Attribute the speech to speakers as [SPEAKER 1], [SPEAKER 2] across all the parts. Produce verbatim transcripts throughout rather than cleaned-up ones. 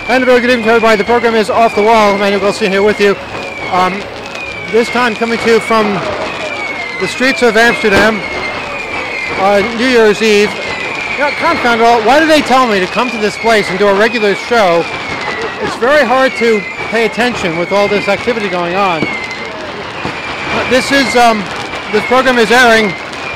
[SPEAKER 1] And a very good evening to everybody. The program is Off the Wall. Emmanuel Goldstein here with you. Um, this time coming to you from the streets of Amsterdam on New Year's Eve. You know, confound it all. Why do they tell me to come to this place and do a regular show? It's very hard to pay attention with all this activity going on. This is, um, this program is airing,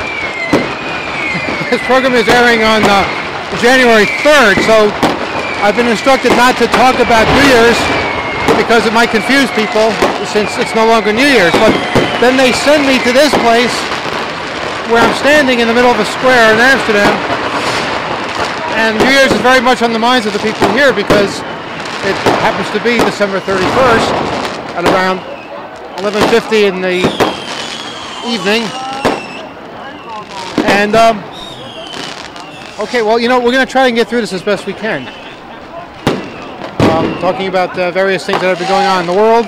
[SPEAKER 1] this program is airing on uh, January third, so I've been instructed not to talk about New Year's because it might confuse people since it's no longer New Year's. But then they send me to this place where I'm standing in the middle of a square in Amsterdam. And New Year's is very much on the minds of the people here because it happens to be December thirty-first at around eleven fifty in the evening. And, um, okay, well, you know, we're going to try and get through this as best we can. Um, talking about uh, various things that have been going on in the world,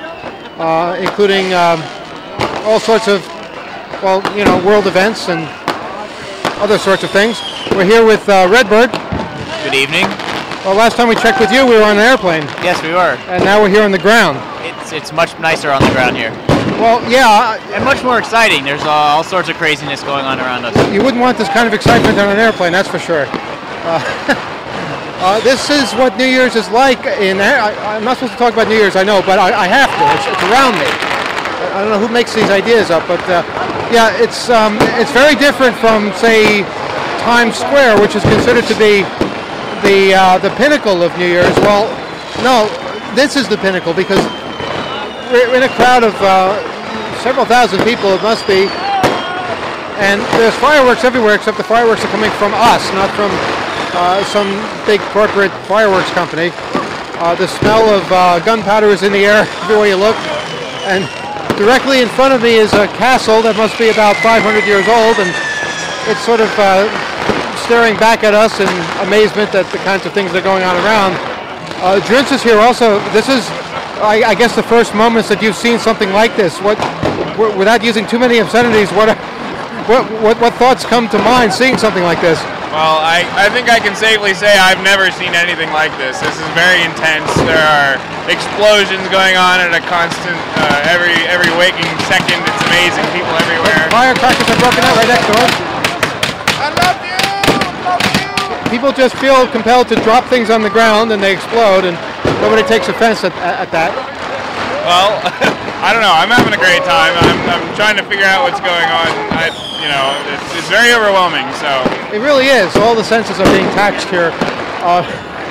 [SPEAKER 1] uh, including um, all sorts of, well, you know, world events and other sorts of things. We're here with uh, Redbird.
[SPEAKER 2] Good evening.
[SPEAKER 1] Well, last time we checked with you, we were on an airplane.
[SPEAKER 2] Yes, we were.
[SPEAKER 1] And now we're here on the ground.
[SPEAKER 2] It's it's much nicer on the ground here.
[SPEAKER 1] Well, yeah.
[SPEAKER 2] And much more exciting. There's uh, all sorts of craziness going on around us.
[SPEAKER 1] You wouldn't want this kind of excitement on an airplane, that's for sure. Uh, Uh, this is what New Year's is like. In I, I'm not supposed to talk about New Year's, I know, but I, I have to. It's, it's around me. I don't know who makes these ideas up, but uh, yeah, it's um, it's very different from, say, Times Square, which is considered to be the uh, the pinnacle of New Year's. Well, no, this is the pinnacle because we're in a crowd of uh, several thousand people. It must be, and there's fireworks everywhere, except the fireworks are coming from us, not from Uh, some big corporate fireworks company. Uh, the smell of uh, gunpowder is in the air everywhere you look. And directly in front of me is a castle that must be about five hundred years old, and it's sort of uh, staring back at us in amazement at the kinds of things that are going on around. Uh, Drinks is here also. This is, I, I guess, the first moments that you've seen something like this. What, w- without using too many obscenities, what, what, what, what thoughts come to mind seeing something like this?
[SPEAKER 3] Well, I, I think I can safely say I've never seen anything like this. This is very intense. There are explosions going on at a constant, uh, every every waking second. It's amazing. People everywhere.
[SPEAKER 1] Firecrackers are broken out right next to us.
[SPEAKER 3] I love you! Love you!
[SPEAKER 1] People just feel compelled to drop things on the ground and they explode, and nobody takes offense at, at that.
[SPEAKER 3] Well, I don't know. I'm having a great time. I'm, I'm trying to figure out what's going on. I, you know, it's, it's very overwhelming. So
[SPEAKER 1] it really is. All the senses are being taxed here. Uh,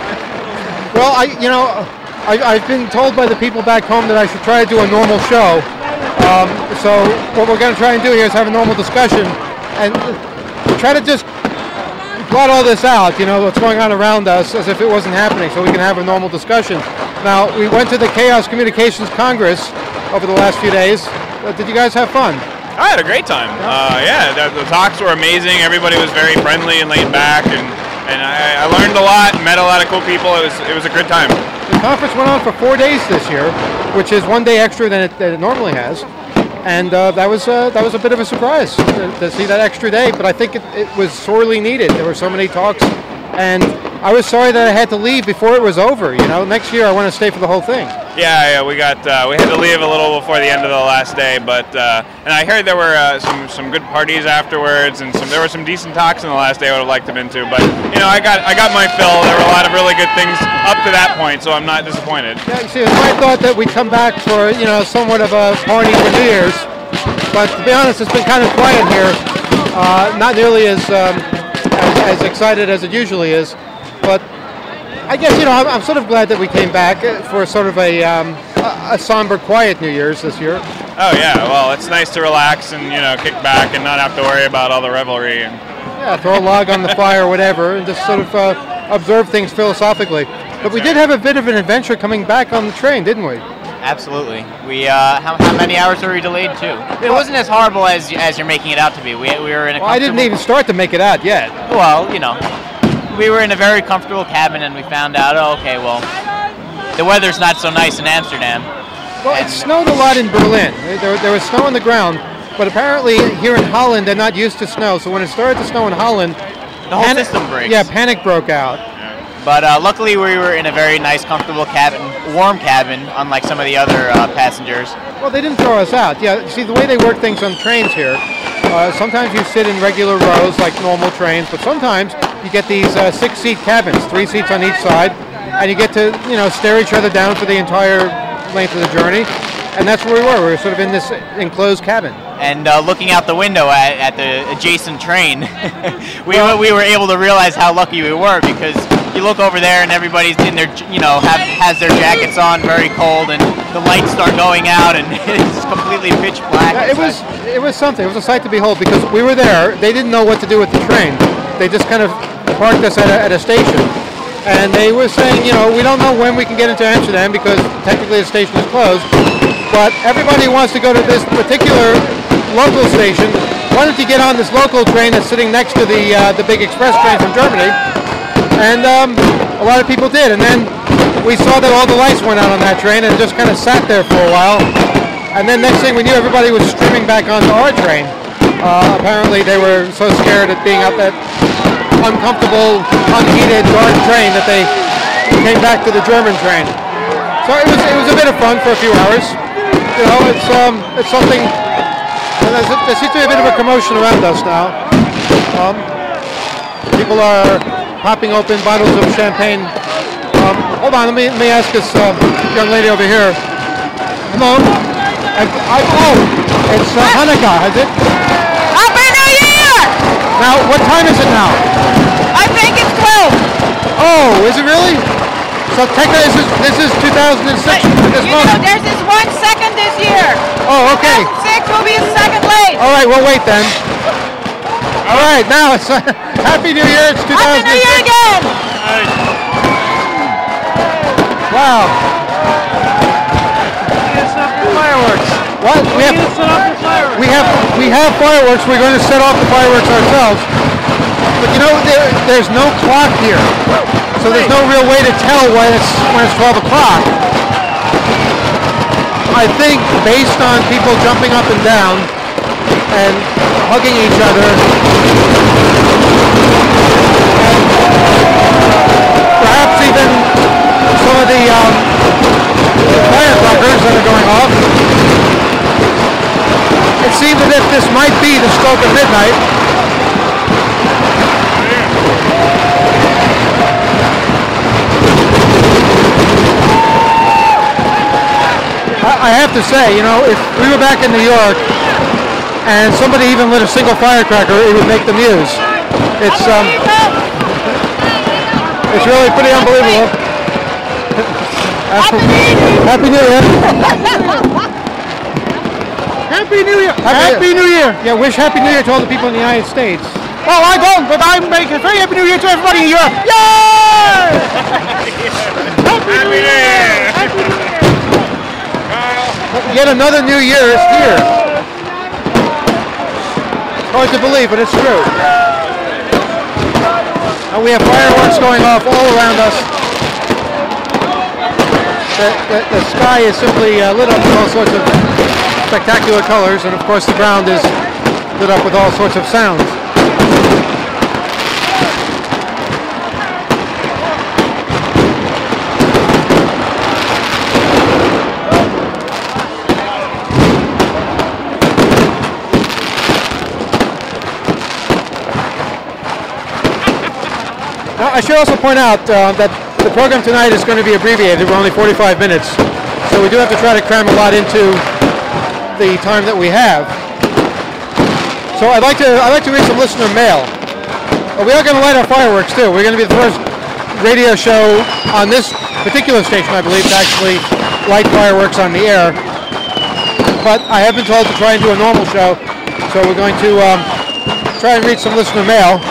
[SPEAKER 1] well, I, you know, I, I've been told by the people back home that I should try to do a normal show. Um, so what we're going to try and do here is have a normal discussion and try to just blot all this out. You know, what's going on around us, as if it wasn't happening, so we can have a normal discussion. Now, we went to the Chaos Communications Congress over the last few days. Uh, did you guys have fun?
[SPEAKER 3] I had a great time. Uh, yeah, the, the talks were amazing. Everybody was very friendly and laid back, and, and I, I learned a lot, met a lot of cool people. It was it was a good time.
[SPEAKER 1] The conference went on for four days this year, which is one day extra than it, than it normally has, and uh, that was uh, that was a bit of a surprise to, to see that extra day. But I think it, it was sorely needed. There were so many talks, and I was sorry that I had to leave before it was over. You know, next year I want to stay for the whole thing.
[SPEAKER 3] Yeah, yeah, we got uh, we had to leave a little before the end of the last day, but uh, and I heard there were uh, some some good parties afterwards, and some there were some decent talks in the last day I would have liked to have been to. But you know, I got I got my fill. There were a lot of really good things up to that point, so I'm not disappointed.
[SPEAKER 1] Yeah, you see, it's my thought that we'd come back for you know somewhat of a party for New Year's, but to be honest, it's been kind of quiet here. Uh, not nearly as, um, as as excited as it usually is, but I guess, you know, I'm, I'm sort of glad that we came back for sort of a, um, a, a somber, quiet New Year's this year.
[SPEAKER 3] Oh, yeah. Well, it's nice to relax and, you know, kick back and not have to worry about all the revelry. And
[SPEAKER 1] yeah, throw a log on the fire or whatever and just sort of uh, observe things philosophically. But we did have a bit of an adventure coming back on the train, didn't we?
[SPEAKER 2] Absolutely. We uh, how, how many hours were we delayed to? It wasn't as horrible as as you're making it out to be. We we were in a.
[SPEAKER 1] Well, I didn't even start to make it out yet.
[SPEAKER 2] Well, you know. We were in a very comfortable cabin, and we found out, oh, okay, well, the weather's not so nice in Amsterdam.
[SPEAKER 1] Well, it snowed a lot in Berlin. There, there was snow on the ground, but apparently here in Holland they're not used to snow. So when it started to snow in Holland,
[SPEAKER 2] the whole
[SPEAKER 1] panic,
[SPEAKER 2] system breaks.
[SPEAKER 1] Yeah, panic broke out.
[SPEAKER 2] But uh, luckily we were in a very nice, comfortable cabin, warm cabin, unlike some of the other uh, passengers.
[SPEAKER 1] Well, they didn't throw us out. Yeah, see, the way they work things on trains here, uh, sometimes you sit in regular rows like normal trains, but sometimes you get these uh, six-seat cabins, three seats on each side, and you get to, you know, stare each other down for the entire length of the journey. And that's where we were. We were sort of in this enclosed cabin.
[SPEAKER 2] And uh, looking out the window at, at the adjacent train, we, well, we were able to realize how lucky we were, because you look over there and everybody's in their, you know, have, has their jackets on, very cold, and the lights start going out, and it's completely pitch black.
[SPEAKER 1] Yeah, it was it was something. It was a sight to behold, because we were there. They didn't know what to do with the train. They just kind of parked us at a, at a station. And they were saying, you know, we don't know when we can get into Amsterdam because technically the station is closed. But everybody wants to go to this particular local station. Why don't you get on this local train that's sitting next to the uh, the big express train from Germany? And um, a lot of people did. And then we saw that all the lights went out on that train and just kind of sat there for a while. And then next thing we knew, everybody was streaming back onto our train. Uh, apparently they were so scared at being up that uncomfortable, unheated, dark train that they came back to the German train. So it was it was a bit of fun for a few hours. You know, it's um it's something. There's, there seems to be a bit of a commotion around us now. Um, people are popping open bottles of champagne. Um, hold on, let me let me ask this uh, young lady over here. Hello. I, I, oh, it's uh, Hanukkah, is it?
[SPEAKER 4] Happy New Year!
[SPEAKER 1] Now, what time is it now?
[SPEAKER 4] I think it's twelve.
[SPEAKER 1] Oh, is it really? So technically, this is this is two thousand six.
[SPEAKER 4] But,
[SPEAKER 1] This
[SPEAKER 4] you
[SPEAKER 1] month.
[SPEAKER 4] know, there's this one second this year.
[SPEAKER 1] Oh, okay.
[SPEAKER 4] two thousand six will be a second late.
[SPEAKER 1] All right, we'll wait then. All right, now it's uh, Happy New Year. It's two thousand six.
[SPEAKER 4] Happy New Year again.
[SPEAKER 1] Wow.
[SPEAKER 5] Fireworks.
[SPEAKER 1] What? We have
[SPEAKER 5] set off the fireworks.
[SPEAKER 1] we have we have fireworks. We're going to set off the fireworks ourselves. But you know, there, there's no clock here, so there's no real way to tell when it's when it's twelve o'clock. I think based on people jumping up and down and hugging each other, and perhaps even some of the um, firecrackers that are going off, it seems as if this might be the stroke of midnight. I have to say, you know, if we were back in New York and somebody even lit a single firecracker, it would make the news. It's um, it's really pretty unbelievable. Happy New Year! Happy New Year! Happy New Year! Yeah, wish Happy New Year to all the people in the United States. Oh, I don't, but I'm making a very Happy New Year to everybody in Europe. Yay! Happy New Year! Happy New Year! Yet another New Year is here. It's hard to believe, but it's true. And we have fireworks going off all around us. The, the, the sky is simply uh, lit up with all sorts of spectacular colors, and of course the ground is lit up with all sorts of sounds. Now, I should also point out uh, that the program tonight is going to be abbreviated. We're only forty-five minutes, so we do have to try to cram a lot into the time that we have. So I'd like to I'd like to read some listener mail. Uh, we are going to light our fireworks too. We're going to be the first radio show on this particular station, I believe, to actually light fireworks on the air. But I have been told to try and do a normal show, so we're going to um, try and read some listener mail,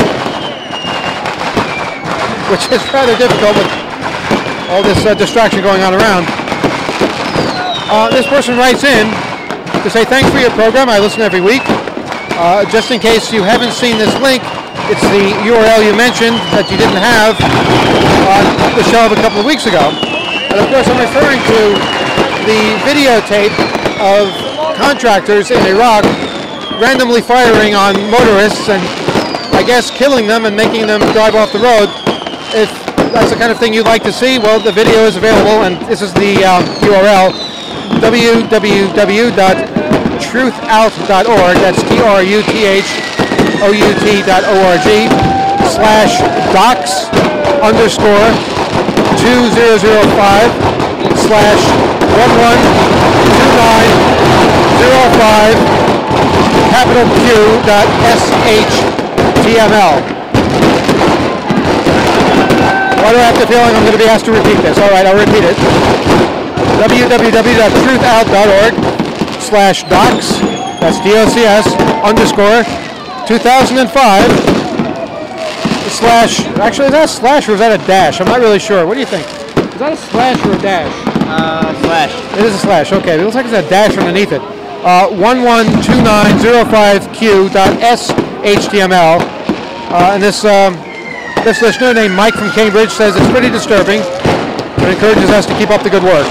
[SPEAKER 1] which is rather difficult with all this uh, distraction going on around. Uh, this person writes in to say thanks for your program. I listen every week. Uh, just in case you haven't seen this link, it's the U R L you mentioned that you didn't have on the show of a couple of weeks ago. And of course I'm referring to the videotape of contractors in Iraq randomly firing on motorists and I guess killing them and making them drive off the road. If that's the kind of thing you'd like to see, well, the video is available, and this is the um, U R L, w w w dot truth out dot org, that's T R U T H O U T dot O R G, slash docs underscore two thousand five slash one one two nine zero five capital Q dot S H T M L. Why do I have the feeling I'm going to be asked to repeat this? All right, I'll repeat it. w w w dot truth out dot org slash docs, that's D O C S, underscore two thousand five slash, actually is that a slash or is that a dash? I'm not really sure. What do you think? Is that a slash or a dash?
[SPEAKER 2] Uh, slash.
[SPEAKER 1] It is a slash, okay. It looks like there's a dash underneath it. Uh, one one two nine zero five Q dot S H T M L. Uh, and this, um, this listener named Mike from Cambridge says it's pretty disturbing, but encourages us to keep up the good work.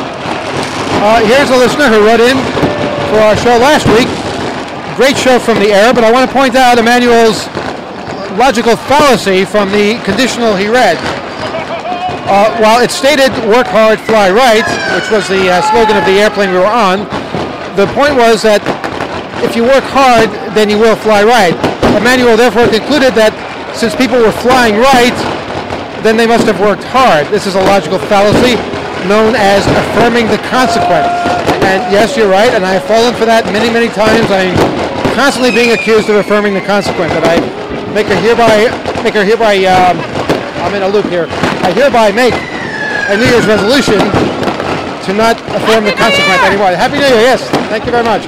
[SPEAKER 1] Uh, here's a listener who wrote in for our show last week. Great show from the air, but I want to point out Emmanuel's logical fallacy from the conditional he read. Uh, while it stated work hard, fly right, which was the uh, slogan of the airplane we were on, the point was that if you work hard, then you will fly right. Emmanuel therefore concluded that since people were flying right, then they must have worked hard. This is a logical fallacy known as affirming the consequent. And yes, you're right, and I have fallen for that many, many times. I'm constantly being accused of affirming the consequent, that I make a hereby, make a hereby, um, I'm in a loop here. I hereby make a New Year's resolution to not affirm the consequent anymore. Happy New Year, yes, thank you very much.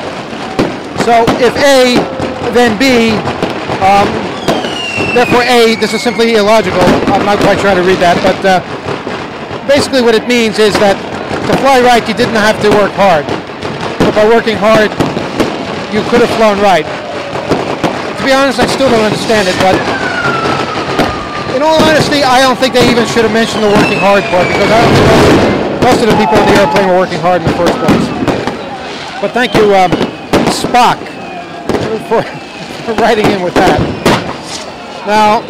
[SPEAKER 1] So if A, then B, um, therefore A, this is simply illogical. I'm not quite sure how to read that, but uh, basically what it means is that to fly right, you didn't have to work hard. But by working hard, you could have flown right. To be honest, I still don't understand it, but in all honesty, I don't think they even should have mentioned the working hard part, because I don't think most, most of the people on the airplane were working hard in the first place. But thank you, um, Spock, for, for writing in with that. Now,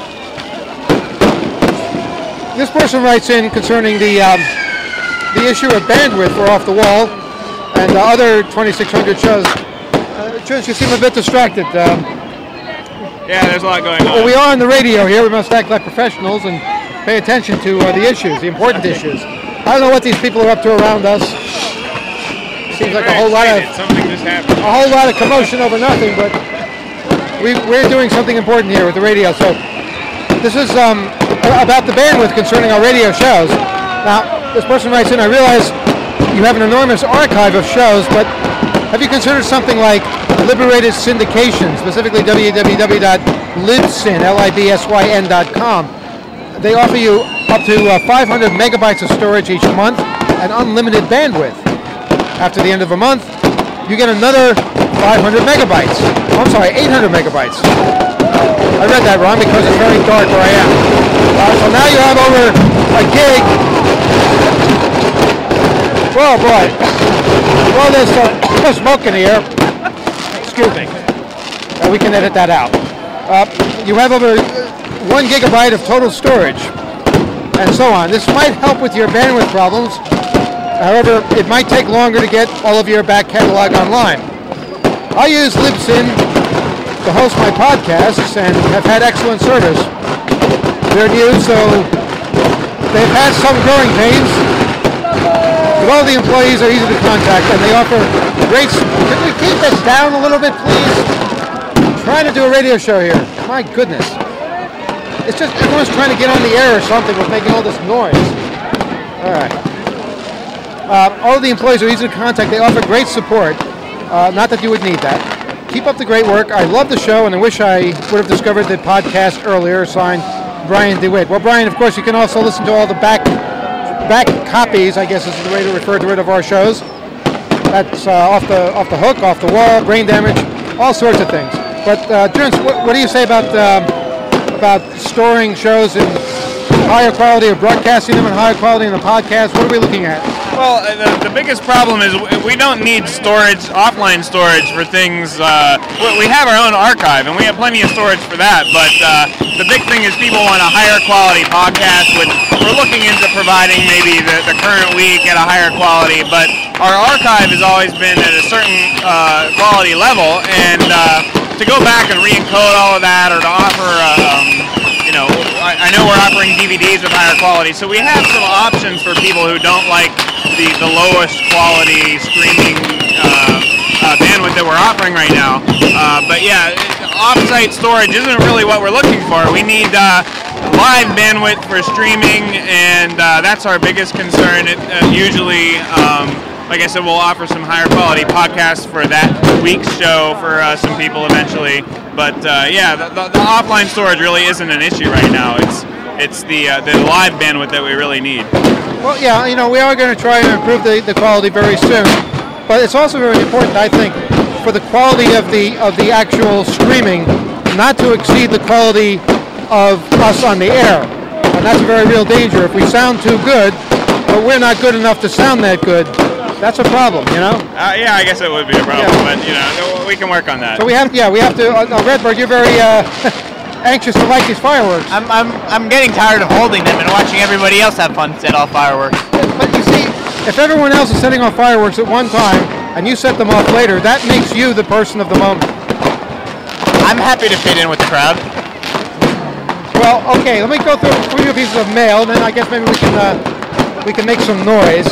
[SPEAKER 1] this person writes in concerning the um, the issue of bandwidth for Off the Wall and uh, other twenty-six hundred shows. Uh, Trish, you seem a bit distracted. Um,
[SPEAKER 3] Yeah, there's a lot going on.
[SPEAKER 1] well, we are on the radio here. We must act like professionals and pay attention to uh, the issues, the important issues. I don't know what these people are up to around us. Seems like a whole lot of
[SPEAKER 3] something just happened.
[SPEAKER 1] a whole lot of commotion over nothing, but we, we're doing something important here with the radio. So this is um, about the bandwidth concerning our radio shows. Now, this person writes in, I realize you have an enormous archive of shows, but have you considered something like Liberated Syndication, specifically w w w dot libsyn dot com? They offer you up to uh, five hundred megabytes of storage each month and unlimited bandwidth. After the end of a month, you get another five hundred megabytes. Oh, I'm sorry, eight hundred megabytes. I read that wrong because it's very dark where I am. Uh, so now you have over a gig. Whoa, boy. Well, there's uh, smoke in the air. Excuse me. Uh, we can edit that out. Uh, you have over one gigabyte of total storage, and so on. This might help with your bandwidth problems. However, it might take longer to get all of your back catalog online. I use Libsyn to host my podcasts and have had excellent service. They're new, so they've had some growing pains. But all the employees are easy to contact, and they offer great... Can we keep this down a little bit, please? I'm trying to do a radio show here. My goodness. It's just everyone's trying to get on the air or something with making all this noise. All right. Uh, all of the employees are easy to contact. They offer great support. Uh, not that you would need that. Keep up the great work. I love the show, and I wish I would have discovered the podcast earlier. Signed, Brian DeWitt. Well, Brian, of course, you can also listen to all the back back copies, I guess is the way to refer to it, of our shows. That's uh, off the off the hook, off the wall, brain damage, all sorts of things. But, uh, Jerence, what, what do you say about um, about storing shows in higher quality or broadcasting them in higher quality in the podcast? What are we looking at?
[SPEAKER 3] Well, uh, the, the biggest problem is w- we don't need storage, offline storage for things. Uh, we we have our own archive, and we have plenty of storage for that. But uh, the big thing is people want a higher quality podcast, which we're looking into providing maybe the, the current week at a higher quality. But our archive has always been at a certain uh, quality level, and uh, to go back and re-encode all of that, or to offer, uh, um, you know, I, I know we're offering D V Ds with higher quality, so we have some options for people who don't like the, the lowest quality streaming uh, uh, bandwidth that we're offering right now. Uh, but yeah, off-site storage isn't really what we're looking for. We need uh, live bandwidth for streaming, and uh, that's our biggest concern. It, uh, usually, um, like I said, we'll offer some higher quality podcasts for that week's show for uh, some people eventually. But uh, yeah, the, the, the offline storage really isn't an issue right now. It's it's the uh, the live bandwidth that we really need.
[SPEAKER 1] Well, yeah, you know, we are going to try and improve the, the quality very soon, but it's also very important, I think, for the quality of the of the actual streaming not to exceed the quality of us on the air, and that's a very real danger. If we sound too good, but we're not good enough to sound that good, that's a problem, you know?
[SPEAKER 3] Uh, yeah, I guess it would be a problem,
[SPEAKER 1] Yeah.
[SPEAKER 3] but you know, we can work on that.
[SPEAKER 1] So we have, yeah, we have to. Uh, uh, Redbird, you're very uh, anxious to light these fireworks.
[SPEAKER 2] I'm, I'm, I'm getting tired of holding them and watching everybody else have fun set off fireworks.
[SPEAKER 1] But you see, if everyone else is setting off fireworks at one time and you set them off later, that makes you the person of the moment.
[SPEAKER 2] I'm happy to fit in with the crowd.
[SPEAKER 1] Well, okay, let me go through a few pieces of mail, and then I guess maybe we can uh, we can make some noise.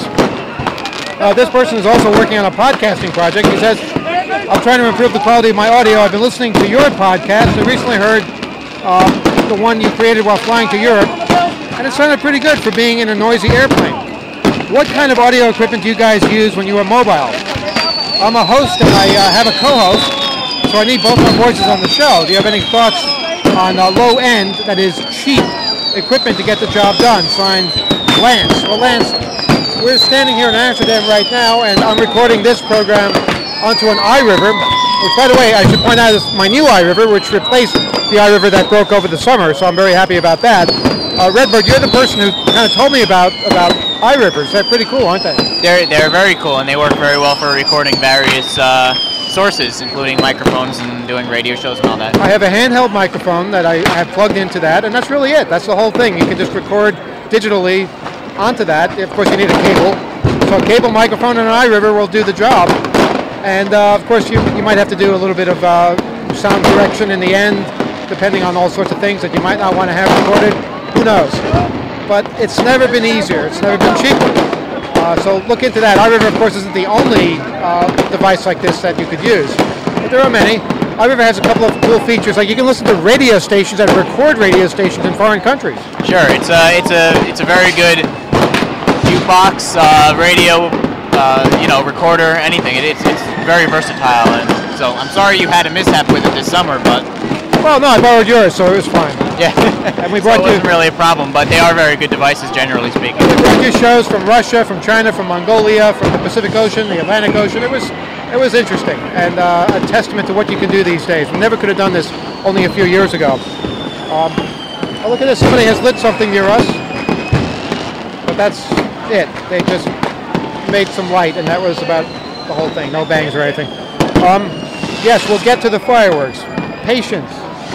[SPEAKER 1] Uh, this person is also working on a podcasting project. He says, I'm trying to improve the quality of my audio. I've been listening to your podcast. I recently heard uh, the one you created while flying to Europe, and it sounded pretty good for being in a noisy airplane. What kind of audio equipment do you guys use when you are mobile? I'm a host and I uh, have a co-host, so I need both my voices on the show. Do you have any thoughts on uh, low-end, that is cheap, equipment to get the job done? Signed, Lance. Well, Lance, we're standing here in Amsterdam right now, and I'm recording this program onto an iRiver, which, by the way, I should point out is my new iRiver, which replaced the iRiver that broke over the summer, so I'm very happy about that. Uh, Redbird, you're the person who kind of told me about, about iRivers. They're pretty cool, aren't they?
[SPEAKER 2] They're, they're very cool, and they work very well for recording various uh, sources, including microphones and doing radio shows and all that.
[SPEAKER 1] I have a handheld microphone that I have plugged into that, and that's really it. That's the whole thing. You can just record digitally onto that. Of course, you need a cable. So a cable microphone and an iRiver will do the job. And uh, of course, you, you might have to do a little bit of uh, sound correction in the end, depending on all sorts of things that you might not want to have recorded. Who knows? But it's never been easier. It's never been cheaper. Uh, so look into that. iRiver, of course, isn't the only uh, device like this that you could use, but there are many. iRiver has a couple of cool features, like you can listen to radio stations that record radio stations in foreign countries.
[SPEAKER 2] Sure, it's a it's a it's a very good jukebox, uh, radio, uh, you know, recorder, anything. It, it's it's very versatile, and so I'm sorry you had a mishap with it this summer, but
[SPEAKER 1] Well, no, I borrowed yours, so it was fine.
[SPEAKER 2] yeah,
[SPEAKER 1] And we
[SPEAKER 2] so
[SPEAKER 1] brought
[SPEAKER 2] it
[SPEAKER 1] you-
[SPEAKER 2] wasn't really a problem. But they are very good devices, generally speaking.
[SPEAKER 1] We brought you shows from Russia, from China, from Mongolia, from the Pacific Ocean, the Atlantic Ocean. It was it was interesting, and uh, a testament to what you can do these days. We never could have done this only a few years ago. Um, oh, look at this. Somebody has lit something near us. But that's it. They just made some light, and that was about the whole thing. No bangs or anything. Um, yes, we'll get to the fireworks. Patience.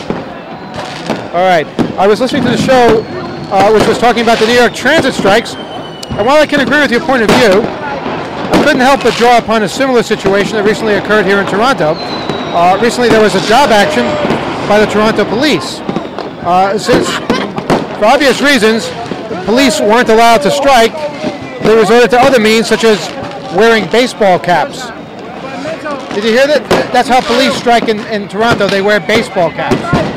[SPEAKER 1] All right. I was listening to the show, uh, which was talking about the New York transit strikes, and while I can agree with your point of view, I couldn't help but draw upon a similar situation that recently occurred here in Toronto. Uh, recently, there was a job action by the Toronto police. Uh, since, for obvious reasons, the police weren't allowed to strike, they resorted to other means, such as wearing baseball caps. Did you hear that? That's how police strike in, in Toronto. They wear baseball caps.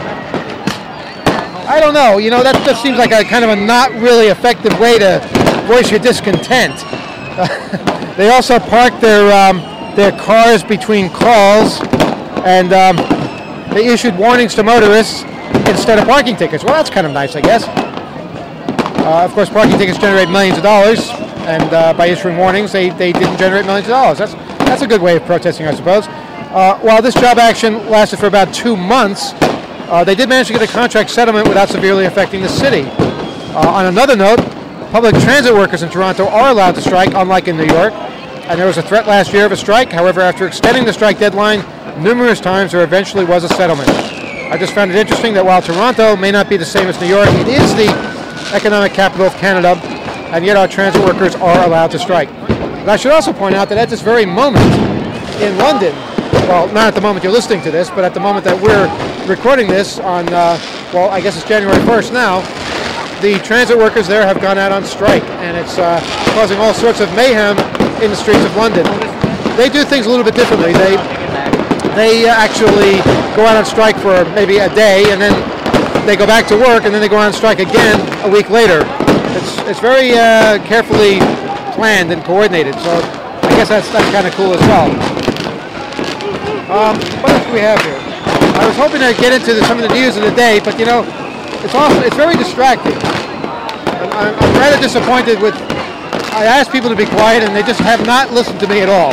[SPEAKER 1] I don't know. You know, that just seems like a kind of a not really effective way to voice your discontent. They also park their um, their cars between calls, and um, they issued warnings to motorists instead of parking tickets. Well, that's kind of nice, I guess. Uh, of course, parking tickets generate millions of dollars, and uh, by issuing warnings, they, they didn't generate millions of dollars. That's that's a good way of protesting, I suppose. Uh, while this job action lasted for about two months, uh, they did manage to get a contract settlement without severely affecting the city. Uh, on another note, public transit workers in Toronto are allowed to strike, unlike in New York. And there was a threat last year of a strike. However, after extending the strike deadline numerous times, there eventually was a settlement. I just found it interesting that while Toronto may not be the same as New York, it is the economic capital of Canada, and yet our transit workers are allowed to strike. And I should also point out that at this very moment in London, well, not at the moment you're listening to this, but at the moment that we're recording this on, uh, well, I guess it's January first now, the transit workers there have gone out on strike, and it's uh, causing all sorts of mayhem in the streets of London. They do things a little bit differently. They they uh, actually go out on strike for maybe a day, and then they go back to work, and then they go on strike again a week later. It's it's very uh, carefully planned and coordinated. So I guess that's that's kind of cool as well. Um, what else do we have here? I was hoping to get into the, some of the news of the day, but you know, it's also it's very distracting. I'm, I'm, I'm rather disappointed with. I asked people to be quiet, and they just have not listened to me at all.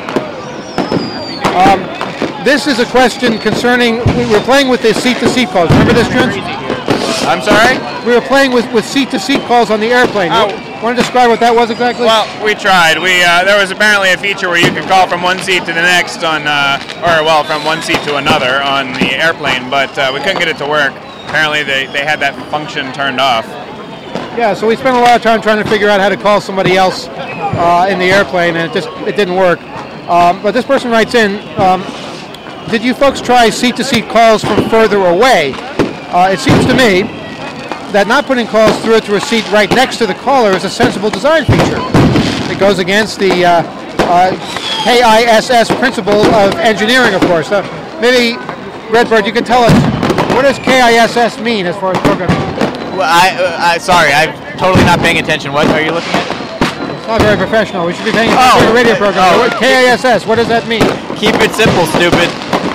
[SPEAKER 1] Um, this is a question concerning, we were playing with the seat-to-seat calls. Remember this, Trent?
[SPEAKER 3] I'm sorry?
[SPEAKER 1] We were playing with, with seat-to-seat calls on the airplane.
[SPEAKER 3] Oh.
[SPEAKER 1] You want to describe what that was exactly?
[SPEAKER 3] Well, we tried. We uh, there was apparently a feature where you could call from one seat to the next on, uh, or well, from one seat to another on the airplane, but uh, we couldn't get it to work. Apparently they, they had that function turned off.
[SPEAKER 1] Yeah, so we spent a lot of time trying to figure out how to call somebody else uh, in the airplane, and it just it didn't work. Um, but this person writes in, um, did you folks try seat-to-seat calls from further away? Uh, it seems to me that not putting calls through to a seat right next to the caller is a sensible design feature. It goes against the uh, uh, K I S S principle of engineering, of course. Uh, maybe, Redbird, you can tell us, what does K I S S mean as far as programming?
[SPEAKER 2] Well, I, uh, I, sorry, I'm totally not paying attention. What are you looking at?
[SPEAKER 1] It's not very professional. We should be paying attention to
[SPEAKER 2] Oh,
[SPEAKER 1] a radio program.
[SPEAKER 2] oh.
[SPEAKER 1] K I S S, what does that mean?
[SPEAKER 2] Keep it simple, stupid.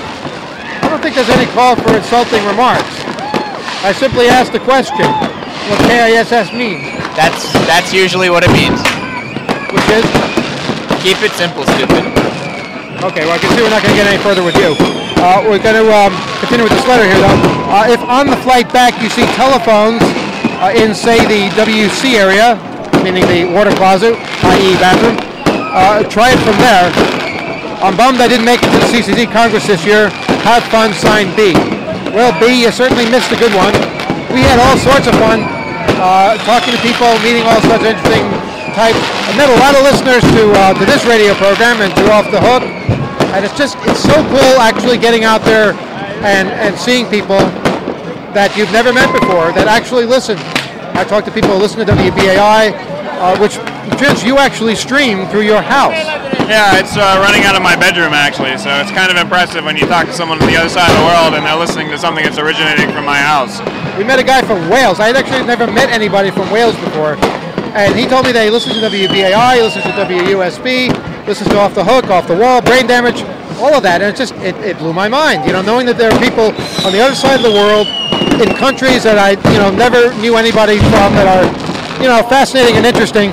[SPEAKER 1] I don't think there's any call for insulting remarks. I simply asked the question, what K I S S means,
[SPEAKER 2] That's that's usually what it means.
[SPEAKER 1] which is,
[SPEAKER 2] Keep it simple, stupid.
[SPEAKER 1] okay, well I can see we're not going to get any further with you. Uh, we're going to um, continue with this letter here though. Uh, if on the flight back you see telephones uh, in, say, the W C area, meaning the water closet, that is bathroom, uh, try it from there. I'm bummed I didn't make it to the C C C Congress this year. Have fun, sign B. Well, B, you certainly missed a good one. We had all sorts of fun uh, talking to people, meeting all sorts of interesting types. I met a lot of listeners to uh, to this radio program and to Off the Hook. And it's just, it's so cool actually getting out there and, and seeing people that you've never met before that actually listen. I talk to people who listen to W B A I, uh, which, Vince, you actually stream through your house.
[SPEAKER 3] Yeah, it's uh, running out of my bedroom actually, so it's kind of impressive when you talk to someone on the other side of the world and they're listening to something that's originating from my house.
[SPEAKER 1] We met a guy from Wales. I had actually never met anybody from Wales before. And he told me that he listens to W B A I, he listens to W U S B, listens to Off the Hook, Off the Wall, Brain Damage, all of that. And it just, it, it blew my mind. You know, knowing that there are people on the other side of the world in countries that I, you know, never knew anybody from that are, you know, fascinating and interesting.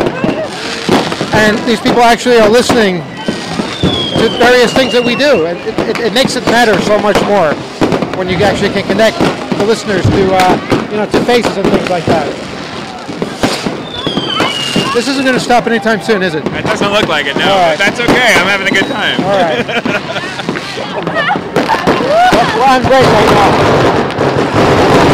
[SPEAKER 1] And these people actually are listening to various things that we do. And it, it, it makes it matter so much more when you actually can connect the listeners to, uh, you know, to faces and things like that. This isn't going to stop anytime soon, is it?
[SPEAKER 3] It doesn't look like it, no.
[SPEAKER 1] All right.
[SPEAKER 3] But that's okay. I'm having a good time.
[SPEAKER 1] All right. Well, well, I'm great right now.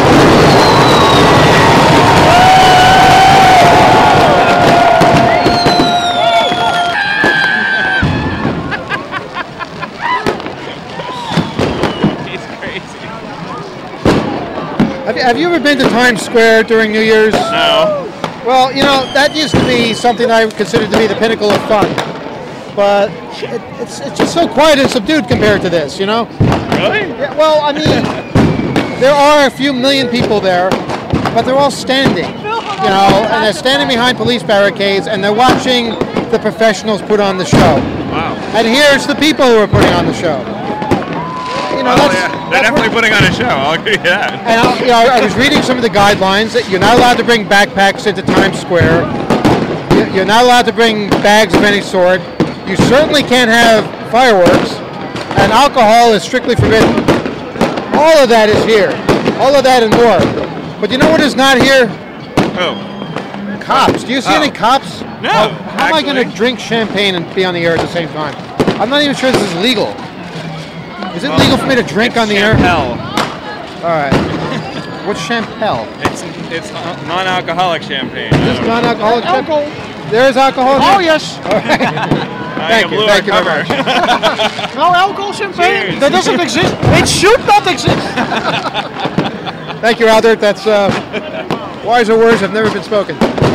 [SPEAKER 3] It's crazy.
[SPEAKER 1] Have you, have you ever been to Times Square during New Year's?
[SPEAKER 3] No.
[SPEAKER 1] Well, you know, that used to be something I considered to be the pinnacle of fun. But it, it's, it's just so quiet and subdued compared to this, you know?
[SPEAKER 3] Really?
[SPEAKER 1] Yeah, well, I mean, there are a few million people there, but they're all standing, you know, and they're standing behind police barricades and they're watching the professionals put on the show.
[SPEAKER 3] Wow.
[SPEAKER 1] And here's the people who are putting on the show. You know,
[SPEAKER 3] Oh,
[SPEAKER 1] that's,
[SPEAKER 3] yeah.
[SPEAKER 1] that's
[SPEAKER 3] They're definitely
[SPEAKER 1] what-
[SPEAKER 3] putting on a show. I'll agree with that.
[SPEAKER 1] And I, you know, I was reading some of the guidelines that you're not allowed to bring backpacks into Times Square. You- You're not allowed to bring bags of any sort. You certainly can't have fireworks, and alcohol is strictly forbidden. All of that is here. All of that and more. But you know what is not here?
[SPEAKER 3] Oh.
[SPEAKER 1] Cops. Do you see
[SPEAKER 3] Oh.
[SPEAKER 1] any cops?
[SPEAKER 3] No,
[SPEAKER 1] How, how am I going to
[SPEAKER 3] actually.
[SPEAKER 1] drink champagne and be on the air at the same time? I'm not even sure this is legal. Is it
[SPEAKER 3] Well,
[SPEAKER 1] legal for me to drink on the air?
[SPEAKER 3] Champel.
[SPEAKER 1] All right. What's Champel?
[SPEAKER 3] It's it's non-alcoholic champagne.
[SPEAKER 1] Is this non-alcoholic champagne? There is alcohol in
[SPEAKER 5] Oh,
[SPEAKER 1] it?
[SPEAKER 5] yes.
[SPEAKER 1] All right.
[SPEAKER 3] Uh,
[SPEAKER 1] Thank you,
[SPEAKER 3] blew
[SPEAKER 1] thank
[SPEAKER 3] our
[SPEAKER 1] you very
[SPEAKER 3] cover.
[SPEAKER 5] No alcohol champagne?
[SPEAKER 3] Cheers.
[SPEAKER 5] That doesn't exist. It should not exist.
[SPEAKER 1] Thank you, Albert. That's uh, wiser words have never been spoken.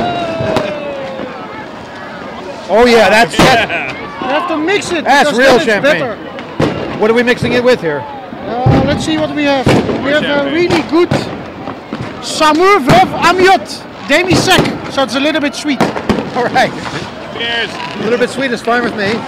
[SPEAKER 1] Oh yeah, that's that,
[SPEAKER 5] You have to mix it.
[SPEAKER 1] That's
[SPEAKER 5] because
[SPEAKER 1] real
[SPEAKER 5] then it's
[SPEAKER 1] champagne.
[SPEAKER 5] better.
[SPEAKER 1] what are we mixing it with here?
[SPEAKER 5] Uh, let's see what we have. We have a
[SPEAKER 3] champagne.
[SPEAKER 5] really good Saumur Veuve Amiot demi-sec, so it's a little bit sweet.
[SPEAKER 1] All right,
[SPEAKER 3] Cheers.
[SPEAKER 1] a little bit sweet is fine with me.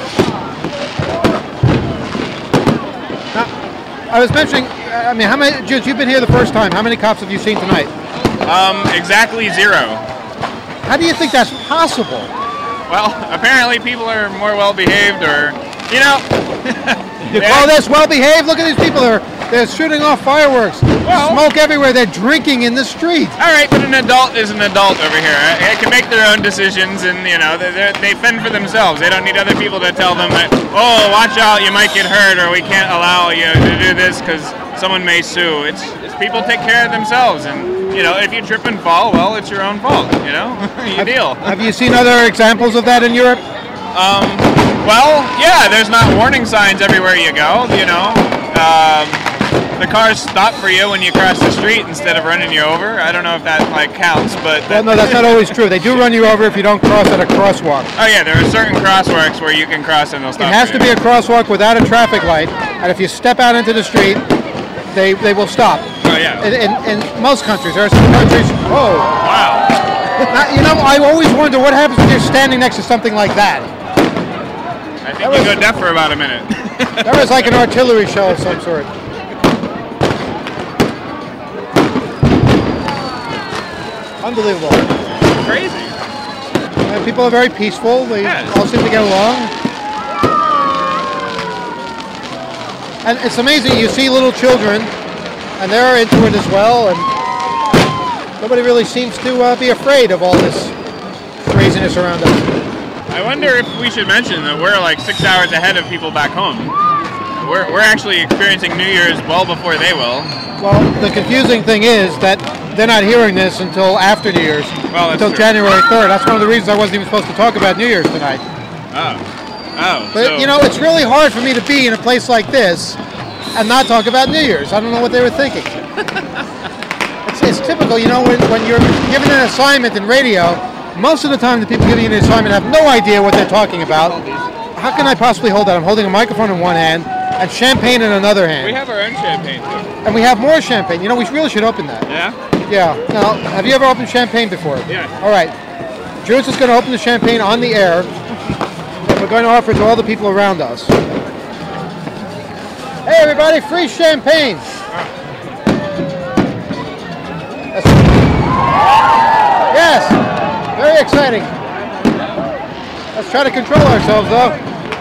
[SPEAKER 1] Now, I was mentioning, I mean, how many, Jude, you've been here the first time. How many cops have you seen tonight?
[SPEAKER 3] Um, exactly zero.
[SPEAKER 1] How do you think that's possible?
[SPEAKER 3] Well, apparently people are more well behaved, or you know.
[SPEAKER 1] You
[SPEAKER 3] they
[SPEAKER 1] call
[SPEAKER 3] act-
[SPEAKER 1] this well behaved? Look at these people. They're, they're shooting off fireworks.
[SPEAKER 3] Well-
[SPEAKER 1] Smoke everywhere. They're drinking in the street.
[SPEAKER 3] All right, but an adult is an adult over here. They can make their own decisions, and you know they they're- they fend for themselves. They don't need other people to tell them that, oh, watch out, you might get hurt, or we can't allow you to do this because someone may sue. It's, it's people take care of themselves, and you know if you trip and fall, well, it's your own fault. You know, you deal.
[SPEAKER 1] Have you seen other examples of that in Europe?
[SPEAKER 3] Um, well, yeah, there's not warning signs everywhere you go, you know. Um, the cars stop for you when you cross the street instead of running you over. I don't know if that, like, counts, but...
[SPEAKER 1] Well, no, that's not always true. They do run you over if you don't cross at a crosswalk.
[SPEAKER 3] Oh, yeah, there are certain crosswalks where you can cross and they'll stop
[SPEAKER 1] It has
[SPEAKER 3] for
[SPEAKER 1] to be
[SPEAKER 3] you.
[SPEAKER 1] a crosswalk without a traffic light, and if you step out into the street, they, they will stop.
[SPEAKER 3] Oh, yeah.
[SPEAKER 1] In, in, in most countries, there are some countries... Oh,
[SPEAKER 3] Wow.
[SPEAKER 1] Now, you know, I always wonder what happens when you're standing next to something like that.
[SPEAKER 3] I think you go deaf for about a minute.
[SPEAKER 1] That was like an artillery shell of some sort. Unbelievable.
[SPEAKER 3] Crazy.
[SPEAKER 1] And people are very peaceful. They
[SPEAKER 3] Yes.
[SPEAKER 1] all seem to get along. And it's amazing. You see little children, and they're into it as well. And nobody really seems to uh, be afraid of all this craziness around us.
[SPEAKER 3] I wonder if we should mention that we're like six hours ahead of people back home. We're, we're actually experiencing New Year's well before they will.
[SPEAKER 1] Well, the confusing thing is that they're not hearing this until after New Year's,
[SPEAKER 3] Well, that's
[SPEAKER 1] until
[SPEAKER 3] true.
[SPEAKER 1] January third. That's one of the reasons I wasn't even supposed to talk about New Year's tonight.
[SPEAKER 3] Oh. Oh.
[SPEAKER 1] But
[SPEAKER 3] so,
[SPEAKER 1] you know, it's really hard for me to be in a place like this and not talk about New Year's. I don't know what they were thinking. it's, it's typical, you know, when, when you're given an assignment in radio, most of the time the people giving you the assignment have no idea what they're talking about. How can I possibly hold that? I'm holding a microphone in one hand and champagne in another hand.
[SPEAKER 3] we have our own champagne too.
[SPEAKER 1] And we have more champagne. You know, we really should open that.
[SPEAKER 3] Yeah?
[SPEAKER 1] Yeah. Now, have you ever opened champagne before?
[SPEAKER 3] Yeah.
[SPEAKER 1] All right. Jules is going to open the champagne on the air, and we're going to offer it to all the people around us. Hey, everybody, free champagne. That's- Yes. Very exciting. Let's try to control ourselves, though.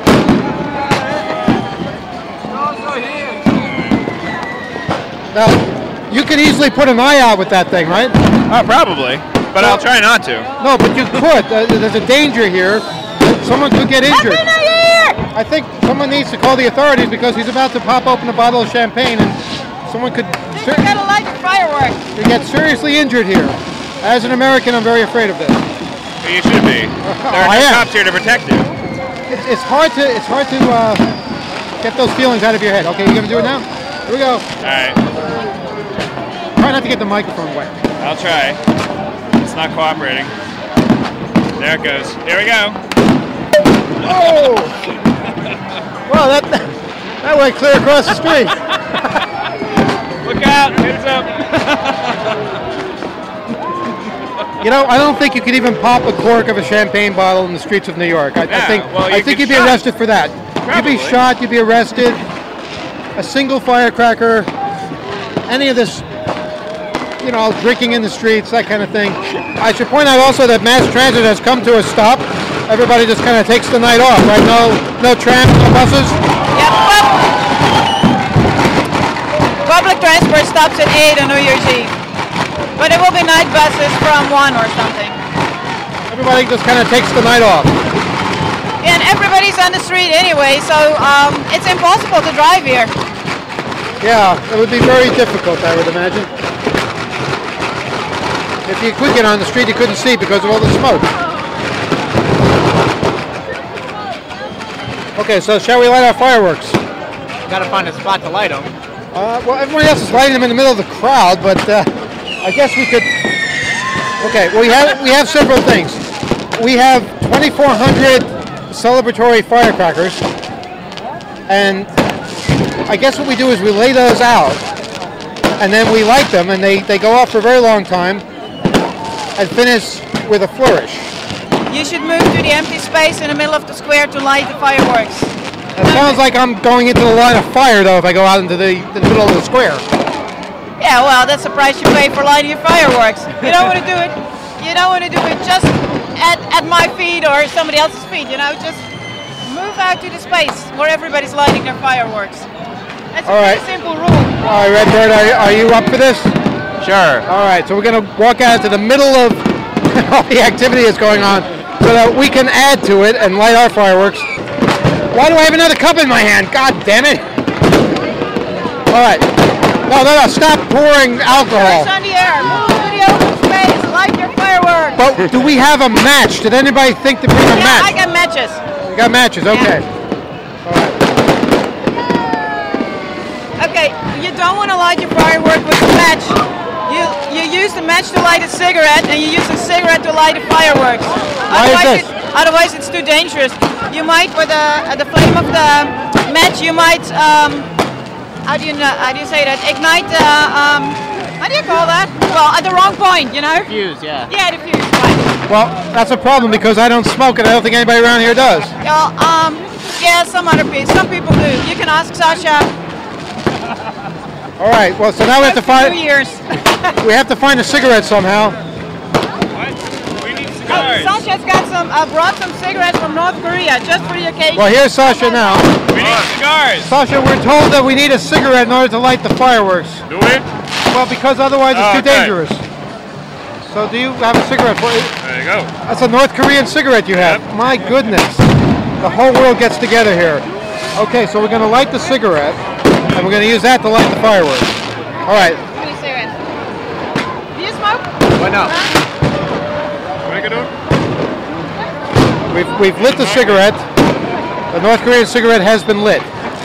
[SPEAKER 1] Now, you could easily put an eye out with that thing, right?
[SPEAKER 3] Oh, probably. But I'll try not to.
[SPEAKER 1] No, but you could. Uh, There's a danger here. Someone could get injured.
[SPEAKER 4] Happy New Year!
[SPEAKER 1] I think someone needs to call the authorities because he's about to pop open a bottle of champagne and someone could
[SPEAKER 4] You gotta light the fireworks.
[SPEAKER 1] ser- get seriously injured here. As an American, I'm very afraid of this.
[SPEAKER 3] You should be. There are
[SPEAKER 1] I
[SPEAKER 3] no
[SPEAKER 1] am.
[SPEAKER 3] cops here to protect you.
[SPEAKER 1] It's, it's hard to it's hard to uh, get those feelings out of your head. Okay, you gonna do it now? Here we go.
[SPEAKER 3] All right.
[SPEAKER 1] Try not to get the microphone wet.
[SPEAKER 3] I'll try. It's not cooperating. There it goes. Here we go.
[SPEAKER 1] Oh! Well, that that went clear across the street.
[SPEAKER 3] Look out. Heads up.
[SPEAKER 1] You know, I don't think you could even pop a cork of a champagne bottle in the streets of New York. I, I
[SPEAKER 3] Yeah,
[SPEAKER 1] think
[SPEAKER 3] well,
[SPEAKER 1] I
[SPEAKER 3] you
[SPEAKER 1] think
[SPEAKER 3] get
[SPEAKER 1] you'd be
[SPEAKER 3] shot.
[SPEAKER 1] arrested for that.
[SPEAKER 3] Probably.
[SPEAKER 1] You'd be shot. You'd be arrested. A single firecracker, any of this, you know, drinking in the streets, that kind of thing. I should point out also that mass transit has come to a stop. Everybody just kind of takes the night off, right? No, no trams, no buses.
[SPEAKER 4] Yep, pub- public transport stops at eight on New Year's Eve. But it will be night buses from one or something.
[SPEAKER 1] Everybody just kind of takes the night off.
[SPEAKER 4] And everybody's on the street anyway, so um, it's impossible to drive here.
[SPEAKER 1] Yeah, it would be very difficult, I would imagine. If you could get on the street, you couldn't see because of all the smoke. Okay, so shall we light our fireworks?
[SPEAKER 2] Got to find a spot to light them.
[SPEAKER 1] Uh, well, everyone else is lighting them in the middle of the crowd, but uh, I guess we could. Okay, well, we have we have several things. We have twenty-four hundred celebratory firecrackers, and I guess what we do is we lay those out, and then we light them, and they they go off for a very long time, and finish with a flourish.
[SPEAKER 4] You should move to the empty space in the middle of the square to light the fireworks.
[SPEAKER 1] It sounds like I'm going into the line of fire, though, if I go out into the, the middle of the square.
[SPEAKER 4] Yeah, well, that's the price you pay for lighting your fireworks. You don't want to do it. You don't want to do it just at, at my feet or somebody else's feet. You know, just move out to the space where everybody's lighting their fireworks. That's a
[SPEAKER 1] All
[SPEAKER 4] pretty
[SPEAKER 1] right.
[SPEAKER 4] simple rule.
[SPEAKER 1] All right, Redbird, are, are you up for this?
[SPEAKER 2] Sure.
[SPEAKER 1] All right, so we're going to walk out into the middle of all the activity that's going on so that we can add to it and light our fireworks. Why do I have another cup in my hand? God damn it. All right. No, no, no, stop pouring alcohol.
[SPEAKER 4] Fireworks on the air. Move to the open space. Light your fireworks.
[SPEAKER 1] But do we have a match? Did anybody think to bring a
[SPEAKER 4] Yeah,
[SPEAKER 1] match?
[SPEAKER 4] I got matches.
[SPEAKER 1] We got matches, okay.
[SPEAKER 4] Okay, you don't want to light your firework with a match. You you use the match to light a cigarette, and you use a cigarette to light the fireworks.
[SPEAKER 1] Why is
[SPEAKER 4] Otherwise,
[SPEAKER 1] this?
[SPEAKER 4] it, otherwise it's too dangerous. You might, with the uh, the flame of the match, you might um, how do you know, how do you say that? Ignite the um, how do you call that? Well, at the wrong point, you know.
[SPEAKER 2] Fuse, yeah.
[SPEAKER 4] Yeah, the fuse. Right.
[SPEAKER 1] Well, that's a problem because I don't smoke and I don't think anybody around here does.
[SPEAKER 4] Well, um, yeah, some other people, some people do. You can ask Sasha.
[SPEAKER 1] All right, well, so now we have to
[SPEAKER 4] Two
[SPEAKER 1] find
[SPEAKER 4] years.
[SPEAKER 1] we have to find a cigarette somehow.
[SPEAKER 3] What? We need
[SPEAKER 4] Oh,
[SPEAKER 3] cigars.
[SPEAKER 4] Sasha's got some, uh, brought some cigarettes from North Korea just for the occasion.
[SPEAKER 1] Well, here's Sasha now.
[SPEAKER 3] We need cigars.
[SPEAKER 1] Sasha, we're told that we need a cigarette in order to light the fireworks.
[SPEAKER 3] Do we?
[SPEAKER 1] Well, because otherwise it's
[SPEAKER 3] Oh,
[SPEAKER 1] too
[SPEAKER 3] okay.
[SPEAKER 1] dangerous. So do you have a cigarette? For
[SPEAKER 3] There you go.
[SPEAKER 1] That's a North Korean cigarette you have.
[SPEAKER 3] Yep.
[SPEAKER 1] My goodness. The whole world gets together here. Okay, so we're going to light the cigarette, and we're going to use that to light the fireworks. All right.
[SPEAKER 4] How many cigarettes? Do you smoke?
[SPEAKER 2] Why not?
[SPEAKER 3] What are you doing?
[SPEAKER 1] We've, we've lit the cigarette. The North Korean cigarette has been lit.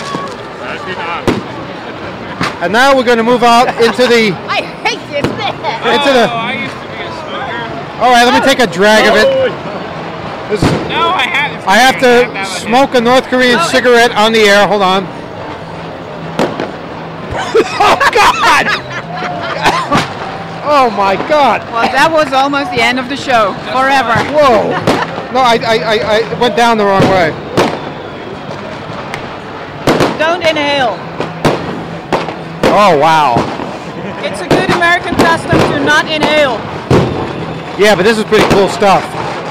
[SPEAKER 1] And now we're going to move out into the...
[SPEAKER 4] I hate this.
[SPEAKER 1] Into the
[SPEAKER 3] I used to be a smoker.
[SPEAKER 1] all right, let me take a drag of it. This,
[SPEAKER 3] No, I have.
[SPEAKER 1] I have to smoke a North Korean cigarette on the air. Hold on. Oh, God! Oh, my God.
[SPEAKER 4] Well, that was almost the end of the show. Forever.
[SPEAKER 1] Whoa. No, I, I, I, I went down the wrong way.
[SPEAKER 4] Don't inhale.
[SPEAKER 1] Oh, wow.
[SPEAKER 4] It's a good American custom to not inhale.
[SPEAKER 1] Yeah, but this is pretty cool stuff.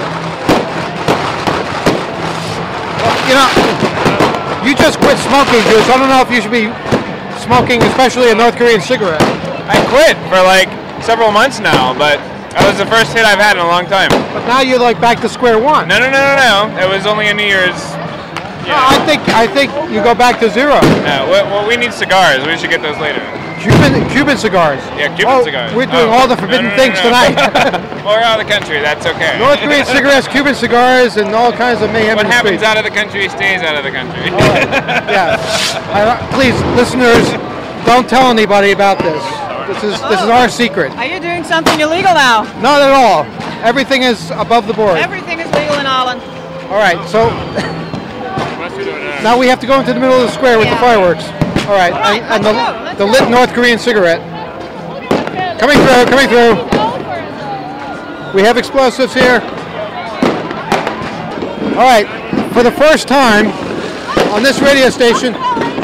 [SPEAKER 1] Well, you know, you just quit smoking, dude, so I don't know if you should be smoking, especially a North Korean cigarette.
[SPEAKER 3] I quit for like several months now, but that was the first hit I've had in a long time.
[SPEAKER 1] But now you're like back to square one.
[SPEAKER 3] No, no, no, no, no. It was only a New Year's.
[SPEAKER 1] No, I think I think you go back to zero.
[SPEAKER 3] Yeah, well, well, we need cigars. We should get those later.
[SPEAKER 1] Cuban Cuban cigars.
[SPEAKER 3] Yeah, Cuban
[SPEAKER 1] Oh,
[SPEAKER 3] cigars.
[SPEAKER 1] we're doing
[SPEAKER 3] Oh.
[SPEAKER 1] all the
[SPEAKER 3] No,
[SPEAKER 1] forbidden
[SPEAKER 3] no, no,
[SPEAKER 1] things
[SPEAKER 3] no.
[SPEAKER 1] tonight.
[SPEAKER 3] Well, we're out of the country. That's okay.
[SPEAKER 1] North Korean cigarettes, Cuban cigars, and all kinds of mayhem
[SPEAKER 3] What
[SPEAKER 1] in the
[SPEAKER 3] happens
[SPEAKER 1] streets.
[SPEAKER 3] out of the country stays out of the country.
[SPEAKER 1] Yeah. I, please, listeners, don't tell anybody about this. This is this is our secret.
[SPEAKER 4] Are you doing something illegal now?
[SPEAKER 1] Not at all. Everything is above the board.
[SPEAKER 4] Everything is legal in Holland.
[SPEAKER 1] All right, so now we have to go into the middle of the square with the
[SPEAKER 4] Yeah.
[SPEAKER 1] fireworks. All right,
[SPEAKER 4] All right,
[SPEAKER 1] and, and
[SPEAKER 4] let's
[SPEAKER 1] the,
[SPEAKER 4] go, let's
[SPEAKER 1] the
[SPEAKER 4] go.
[SPEAKER 1] lit North Korean cigarette. Coming through, coming through. We have explosives here. All right, for the first time on this radio station,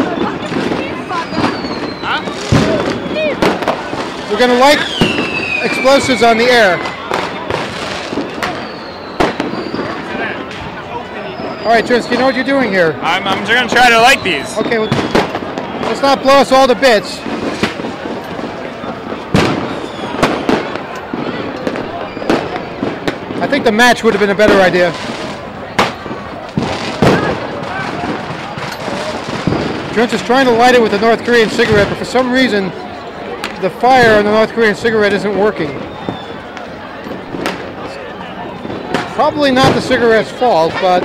[SPEAKER 1] we're going to light explosives on the air. All right, Tris, you know what you're doing here.
[SPEAKER 3] I'm, I'm just gonna try to light these.
[SPEAKER 1] Okay, well, let's not blow us all to bits. I think the match would have been a better idea. Jones is trying to light it with a North Korean cigarette, but for some reason, the fire on the North Korean cigarette isn't working. Probably not the cigarette's fault, but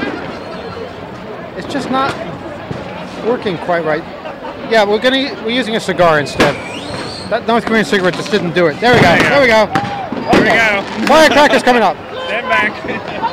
[SPEAKER 1] it's just not working quite right. Yeah, we're gonna we're using a cigar instead. That North Korean cigarette just didn't do it. There we go. There, there we go.
[SPEAKER 3] There we go.
[SPEAKER 1] Firecrackers coming up.
[SPEAKER 3] Stand back.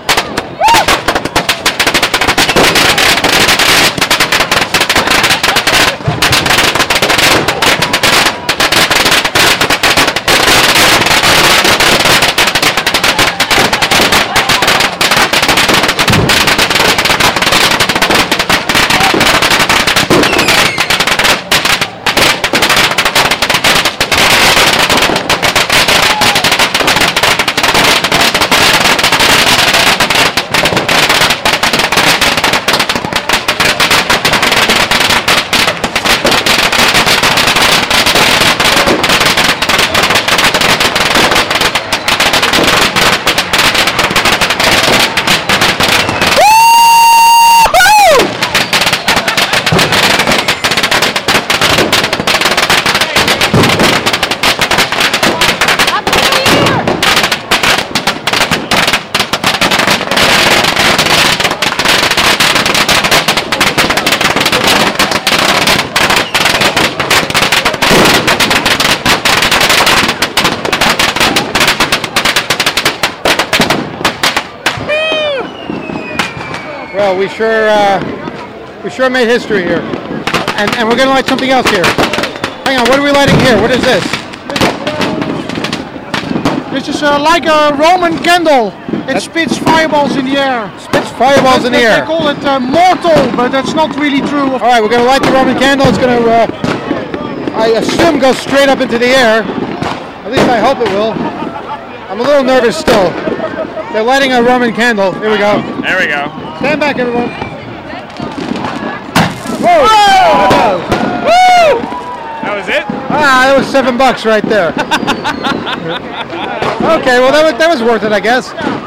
[SPEAKER 1] Well, we sure uh, we sure made history here, and and we're gonna light something else here. Hang on, what are we lighting here? What is this?
[SPEAKER 5] This is uh, like a Roman candle. It
[SPEAKER 1] That's
[SPEAKER 5] spits fireballs in the air.
[SPEAKER 1] Spits fireballs in the
[SPEAKER 5] They
[SPEAKER 1] air.
[SPEAKER 5] call it uh, mortal, but that's not really true.
[SPEAKER 1] All right, we're gonna light the Roman candle. It's gonna, uh, I assume, go straight up into the air. At least I hope it will. I'm a little nervous still. They're lighting a Roman candle. Here we go.
[SPEAKER 3] There we go.
[SPEAKER 1] Stand back, everyone. Whoa! Whoa! Woo!
[SPEAKER 3] That was it?
[SPEAKER 1] Ah, that was seven bucks right there. Okay, well that was, that was worth it, I guess.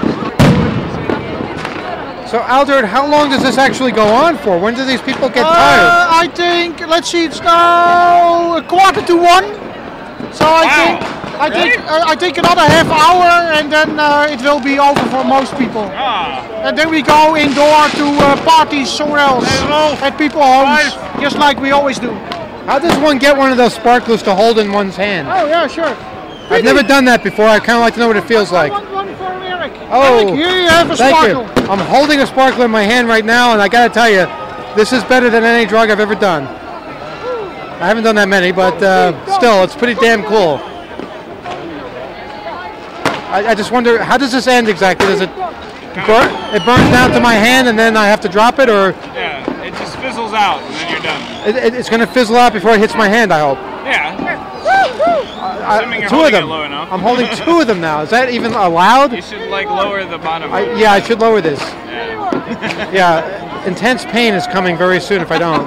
[SPEAKER 1] So, Aldred, how long does this actually go on for? When do these people get tired?
[SPEAKER 5] Uh, I think, let's see, it's now a quarter to one. So I
[SPEAKER 3] Wow.
[SPEAKER 5] think I think uh, I think another half hour, and then uh, it will be over for most people.
[SPEAKER 3] Ah.
[SPEAKER 5] And then we go indoor to uh, parties somewhere else at people's homes, just like we always do.
[SPEAKER 1] How does one get one of those sparklers to hold in one's hand?
[SPEAKER 5] Oh yeah, sure.
[SPEAKER 1] I've never done that before. I kind of like to know what it feels like.
[SPEAKER 5] One, one for Eric.
[SPEAKER 1] Oh,
[SPEAKER 5] Eric, here you have a
[SPEAKER 1] thank
[SPEAKER 5] sparkle.
[SPEAKER 1] you. I'm holding a sparkler in my hand right now, and I got to tell you, this is better than any drug I've ever done. I haven't done that many, but uh, still, it's pretty damn cool. I, I just wonder, how does this end exactly? Does it burn? It burns down to my hand, and then I have to drop it, or
[SPEAKER 3] Yeah, it just fizzles out and then you're done.
[SPEAKER 1] it, it, it's going to fizzle out before it hits my hand? I hope.
[SPEAKER 3] Yeah.
[SPEAKER 1] I,
[SPEAKER 3] Assuming you're
[SPEAKER 1] two of
[SPEAKER 3] holding
[SPEAKER 1] them.
[SPEAKER 3] it low enough.
[SPEAKER 1] I'm holding two of them now. Is that even allowed?
[SPEAKER 3] You should like lower the bottom.
[SPEAKER 1] I, yeah, I should lower this.
[SPEAKER 3] Yeah.
[SPEAKER 1] Yeah, intense pain is coming very soon if I don't.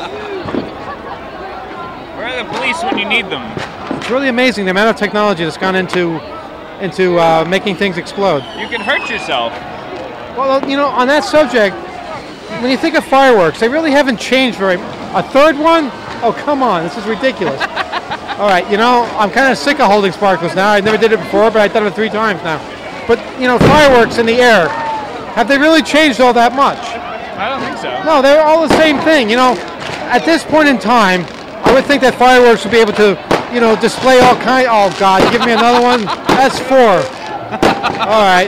[SPEAKER 3] Where are the police when you need them?
[SPEAKER 1] It's really amazing the amount of technology that's gone into into uh, making things explode.
[SPEAKER 3] You can hurt yourself.
[SPEAKER 1] Well, you know, on that subject, when you think of fireworks, they really haven't changed very much. A third one? Oh, come on, this is ridiculous. All right, you know, I'm kind of sick of holding sparklers now. I never did it before, but I've done it three times now. But, you know, fireworks in the air, have they really changed all that much?
[SPEAKER 3] I don't think so.
[SPEAKER 1] No, they're all the same thing. You know, at this point in time, I would think that fireworks would be able to, you know, display all kind. Oh God, give me another one. That's four. All right.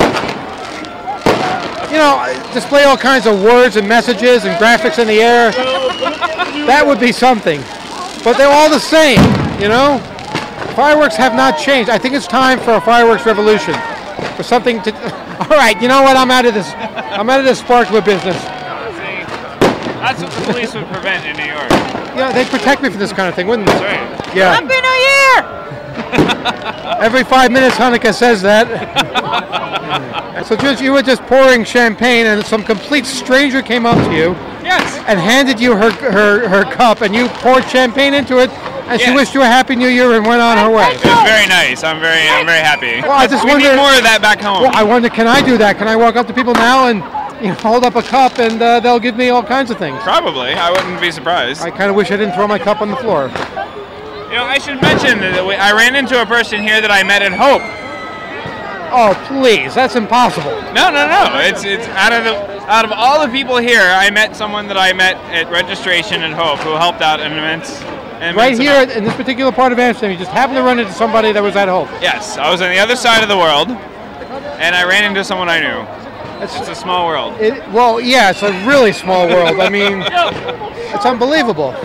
[SPEAKER 1] You know, display all kinds of words and messages and graphics in the air. That would be something. But they're all the same. You know, fireworks have not changed. I think it's time for a fireworks revolution. For something to. All right. You know what? I'm out of this. I'm out of this sparkler business.
[SPEAKER 3] See, that's what the police would prevent in New York.
[SPEAKER 1] Yeah, they'd protect me from this kind of thing, wouldn't they?
[SPEAKER 3] That's right.
[SPEAKER 1] Yeah.
[SPEAKER 4] Happy New Year!
[SPEAKER 1] Every five minutes, Hanukkah says that. So just, you were just pouring champagne, and some complete stranger came up to you
[SPEAKER 3] Yes.
[SPEAKER 1] and handed you her, her, her cup, and you poured champagne into it, And she
[SPEAKER 3] Yes.
[SPEAKER 1] wished you a happy new year and went on her way.
[SPEAKER 3] It was very nice. I'm very, I'm very happy.
[SPEAKER 1] Well, I just
[SPEAKER 3] we
[SPEAKER 1] wonder-
[SPEAKER 3] need more of that back home.
[SPEAKER 1] Well, I wonder, can I do that? Can I walk up to people now and you know, hold up a cup and uh, they'll give me all kinds of things?
[SPEAKER 3] Probably. I wouldn't be surprised.
[SPEAKER 1] I kind of wish I didn't throw my cup on the floor.
[SPEAKER 3] You know, I should mention that we, I ran into a person here that I met at Hope.
[SPEAKER 1] Oh, please, that's impossible.
[SPEAKER 3] No, no, no. It's it's out of the out of all the people here, I met someone that I met at registration at Hope who helped out an immense. an
[SPEAKER 1] Right
[SPEAKER 3] immense
[SPEAKER 1] here
[SPEAKER 3] amount.
[SPEAKER 1] in this particular part of Amsterdam, you just happened to run into somebody that was at Hope.
[SPEAKER 3] Yes, I was on the other side of the world, and I ran into someone I knew. It's, it's a small world.
[SPEAKER 1] It, well, yeah, it's a really small world. I mean, it's unbelievable.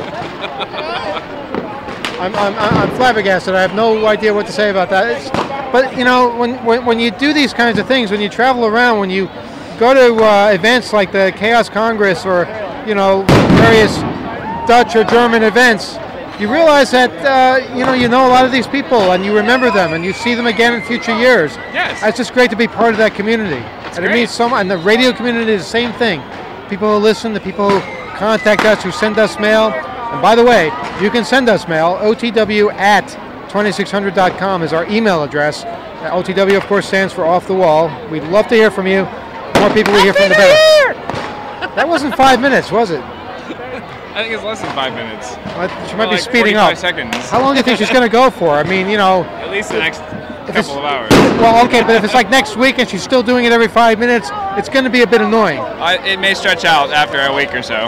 [SPEAKER 1] I'm, I'm, I'm flabbergasted. I have no idea what to say about that. It's, but, you know, when, when, when you do these kinds of things, when you travel around, when you go to uh, events like the Chaos Congress or, you know, various Dutch or German events, you realize that, uh, you know, you know a lot of these people and you remember them and you see them again in future years.
[SPEAKER 3] Yes.
[SPEAKER 1] It's just great to be part of that community. and it
[SPEAKER 3] great.
[SPEAKER 1] means so much. And the radio community is the same thing. People who listen, the people who contact us, who send us mail. And by the way, you can send us mail. O T W at twenty-six hundred dot com is our email address. Uh, O T W, of course, stands for Off the Wall. We'd love to hear from you. The more people we hear from, the better. That wasn't five minutes, was it?
[SPEAKER 3] I think it's less than five minutes.
[SPEAKER 1] Well, she might
[SPEAKER 3] Well,
[SPEAKER 1] be
[SPEAKER 3] like
[SPEAKER 1] speeding
[SPEAKER 3] forty-five
[SPEAKER 1] up.
[SPEAKER 3] seconds.
[SPEAKER 1] How long do you think she's going to go for? I mean, you know.
[SPEAKER 3] At least the next
[SPEAKER 1] it's-
[SPEAKER 3] couple of hours.
[SPEAKER 1] Well, okay, but if it's like next week and she's still doing it every five minutes, it's going to be a bit annoying.
[SPEAKER 3] I, it may stretch out after a week or so.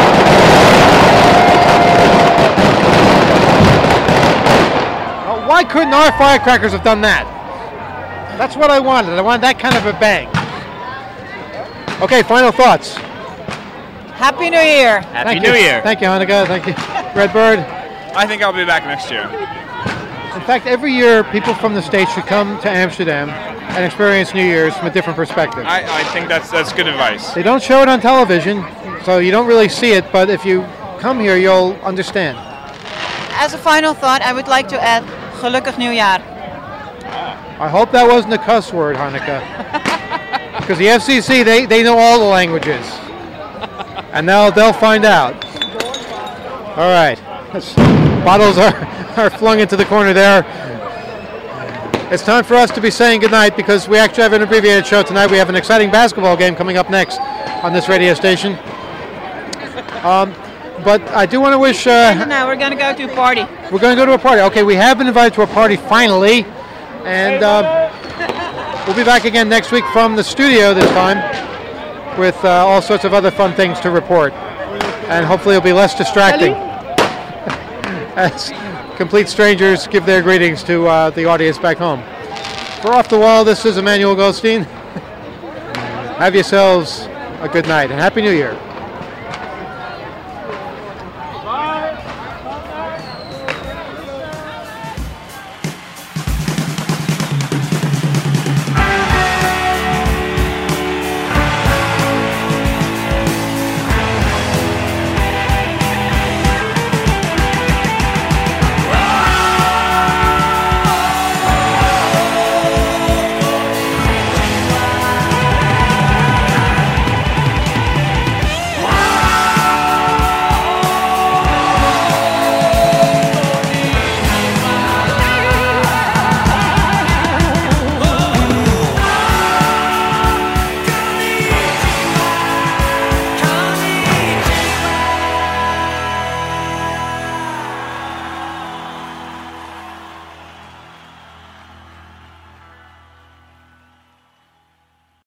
[SPEAKER 1] Uh, why couldn't our firecrackers have done that? That's what I wanted. I wanted that kind of a bang. Okay, final thoughts.
[SPEAKER 4] Happy New Year.
[SPEAKER 2] Happy
[SPEAKER 1] Thank
[SPEAKER 2] New
[SPEAKER 1] you.
[SPEAKER 2] Year.
[SPEAKER 1] Thank you, Hanukkah. Thank you, Redbird.
[SPEAKER 3] I think I'll be back next year.
[SPEAKER 1] In fact, every year people from the States should come to Amsterdam and experience New Year's from a different perspective.
[SPEAKER 3] I, I think that's that's good advice.
[SPEAKER 1] They don't show it on television, so you don't really see it, but if you come here, you'll understand.
[SPEAKER 4] As a final thought, I would like to add Gelukkig Nieuwjaar.
[SPEAKER 1] I hope that wasn't a cuss word, Hanukkah. Because the F C C, they, they know all the languages. And now they'll find out. All right. That's- bottles are, are flung into the corner there. It's time for us to be saying goodnight because we actually have an abbreviated show tonight. We have an exciting basketball game coming up next on this radio station. Um, but I do want to wish... Uh,
[SPEAKER 4] Now we're going to go to a party.
[SPEAKER 1] We're going to go to a party. Okay, we have been invited to a party finally. And uh, we'll be back again next week from the studio this time with uh, all sorts of other fun things to report. And hopefully it'll be less distracting as complete strangers give their greetings to uh, the audience back home. For Off the Wall, this is Emmanuel Goldstein. Have yourselves a good night and Happy New Year.